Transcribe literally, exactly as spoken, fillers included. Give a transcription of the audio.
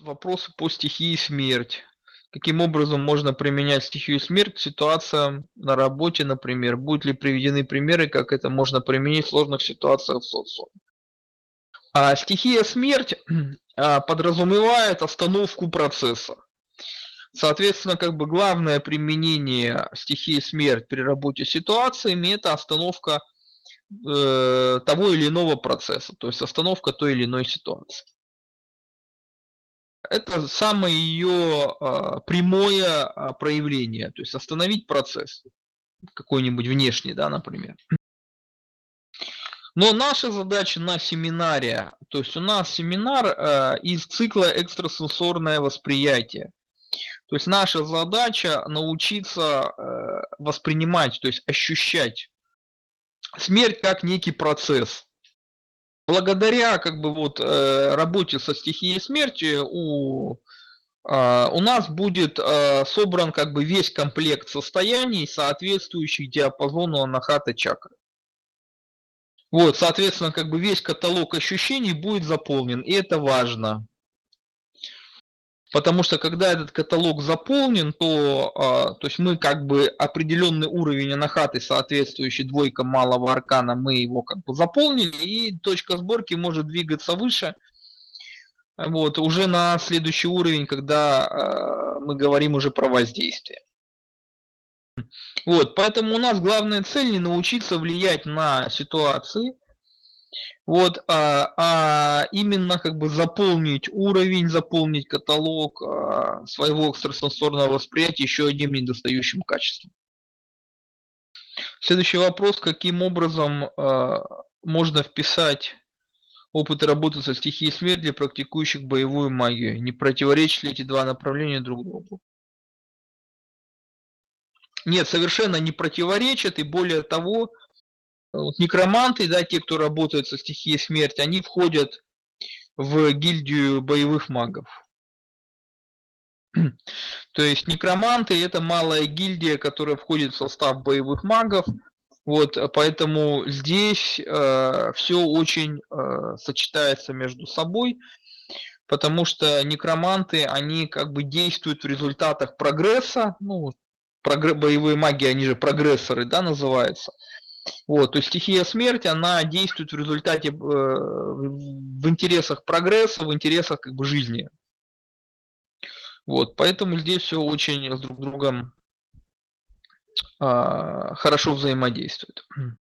вопросы по стихии смерть. Каким образом можно применять стихию смерть к ситуациям на работе, например? Будут ли приведены примеры, как это можно применить в сложных ситуациях в социуме? А стихия смерть а, подразумевает остановку процесса. Соответственно, как бы главное применение стихии смерть при работе с ситуациями – это остановка э, того или иного процесса, то есть остановка той или иной ситуации. Это самое ее а, прямое а, проявление, то есть остановить процесс какой-нибудь внешний, да, например. Но наша задача на семинаре, то есть у нас семинар э, из цикла экстрасенсорное восприятие. То есть наша задача научиться э, воспринимать, то есть ощущать смерть как некий процесс. Благодаря как бы вот э, работе со стихией смерти у э, у нас будет э, собран как бы весь комплект состояний, соответствующих диапазону анахата чакры. Вот, соответственно, как бы весь каталог ощущений будет заполнен, и это важно. Потому что когда этот каталог заполнен, то, а, то есть мы как бы определенный уровень анахаты, соответствующий двойка малого аркана, мы его как бы заполнили, и точка сборки может двигаться выше. Вот, уже на следующий уровень, когда а, мы говорим уже про воздействие. Вот, поэтому у нас главная цель не научиться влиять на ситуации, вот, а, а именно как бы заполнить уровень, заполнить каталог а, своего экстрасенсорного восприятия еще одним недостающим качеством. Следующий вопрос: каким образом а, можно вписать опыт работы со стихией смерти для практикующих боевую магию? Не противоречат ли эти два направления друг другу? Нет, совершенно не противоречат, и более того, вот некроманты, да, те, кто работает со стихией смерти, они входят в гильдию боевых магов. То есть некроманты – это малая гильдия, которая входит в состав боевых магов. Вот, поэтому здесь э, все очень э, сочетается между собой, потому что некроманты, они как бы действуют в результатах прогресса, ну, прогр... боевые маги, они же прогрессоры, да, называются. Вот, то есть стихия смерти, она действует в результате, э, в интересах прогресса, в интересах как бы жизни. Вот, поэтому здесь все очень с друг другом а, хорошо взаимодействует.